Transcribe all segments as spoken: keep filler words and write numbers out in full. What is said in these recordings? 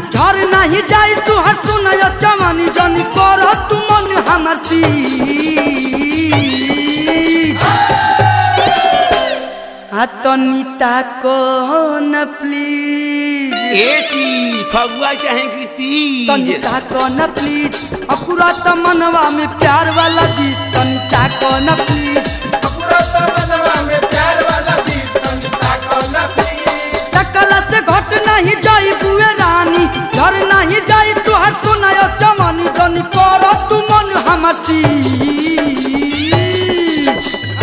झर नहीं जाई तू हर सुनय जवानी जनी कर तू मन हमर सीज तनिता को न प्लीज एची फगुआ चाहे कि तीज तनिता को न प्लीज अकुरत मनवा में प्यार वाला बीज तनिता को न प्लीज अकुरत मनवा में प्यार वाला बीज तनिता को न प्लीज तकला से घट नहीं जाई बुए रानी घर नहीं जाई तू हर सुनाय जवानी जनी कर तू मन हमर सीज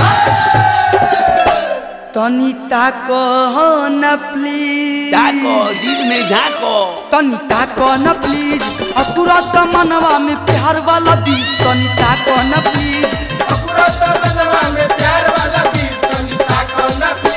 तनिता को न प्लीज ताको दिल में झाको तनिता को न प्लीज अकुरत मनवा में प्यार वाला बीज तनिता को न प्लीज अकुरत मनवा में प्यार वाला बीज तनिता को न प्लीज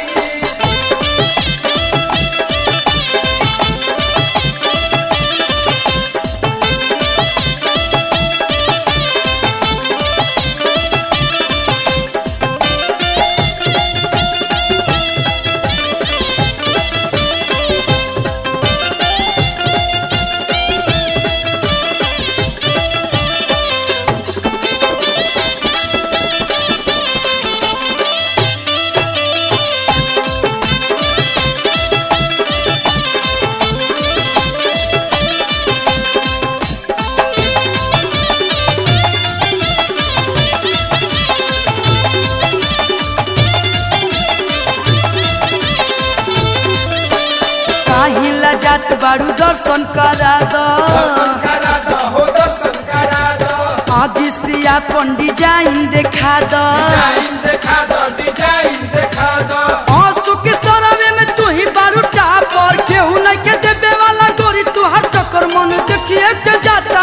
जात बारू दर्शन करा दो दर्शन करा दो हो दर्शन करा दो आगे से अपन डिजाइन देखा दो डिजाइन देखा दो डिजाइन देखा दो आंसू के सरवे में तू ही बारू टापर केहू नहीं के देवे वाला गोरी तू हर टक्कर मन देखिए के जाता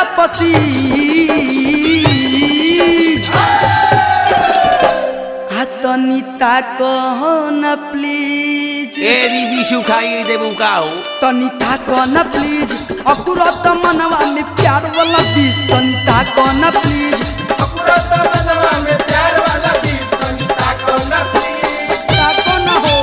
पसीज तनिता को न प्लीज एरी विशु खाइए देबू का हो तनिता को न प्लीज अकुरत मनवा में प्यार वाला बीज तनिता को न प्लीज अकुरत मनवा में प्यार वाला बीज तनिता को न प्लीज ताको न हो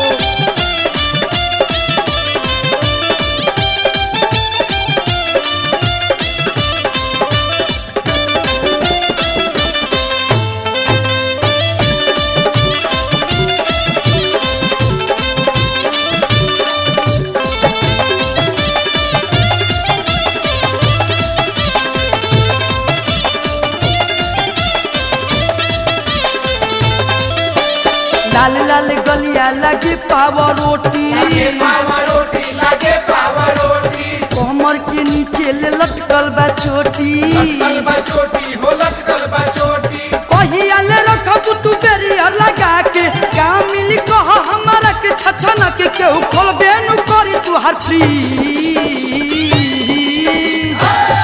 लाल लाल गलिया लगे पावा रोटी लागे पावा रोटी लागे पावा रोटी कमर के नीचे ले लटकल बा छोटी लटकल बा छोटी हो लटकल बा छोटी कहिया ले रखबू तू बेरिया लगा के का मिली कह हमारा के छछन के केहू खोलबे नु करी तू हर फ्रीज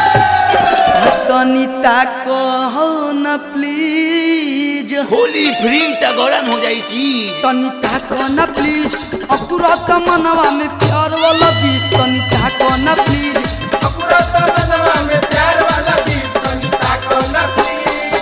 तनिता को न प्लीज होली फ्री त गरम हो जाई चीज तनिता को न प्लीज अकुरत मनवा में प्यार वाला बीज तनिता को न प्लीज अकुरत मनवा में प्यार वाला बीज तनिता को न प्लीज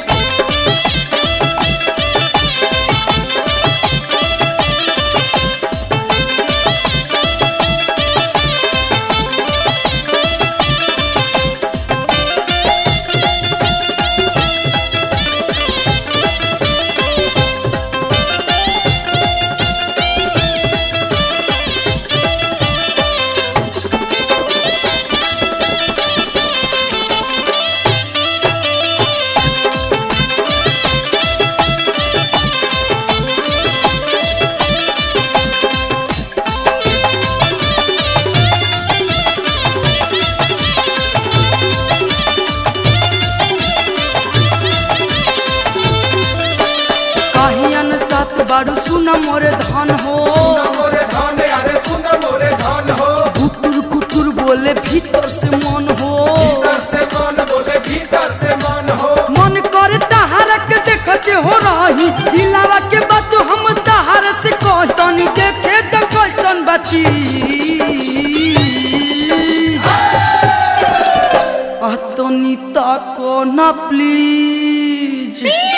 बारू सुन मोरे धन हो मोरे धन अरे सुन मोरे धन हो कुकुर कुकुर बोले भीतर से मन हो भीतर से मन बोले भीतर से मन हो मन करे तहारा के देखते हो रही दिलावा के बात हम तहारा से कहतनी देखे त कैसन बची अतनिता को न प्लीज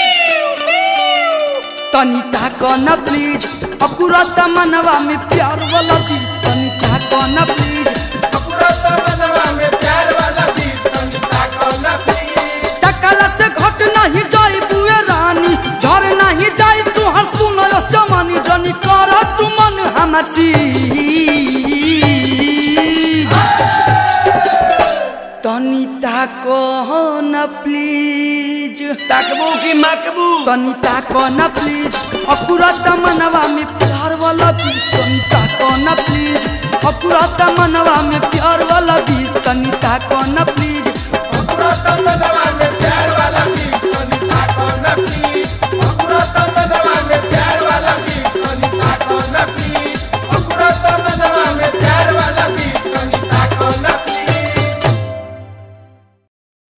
तनिता को न प्लीज अकुरत मनवा में प्यार वाला बीज तनिता को न प्लीज अकुरत मनवा में हमर चीज तनी ताको न प्लीज ताकबू की मकबू तनी ताको न प्लीज अकुरत मनवा में प्यार वाला बीज तनी ताको न प्लीज अकुरत मनवा में प्यार वाला बीज तनी ताको न प्लीज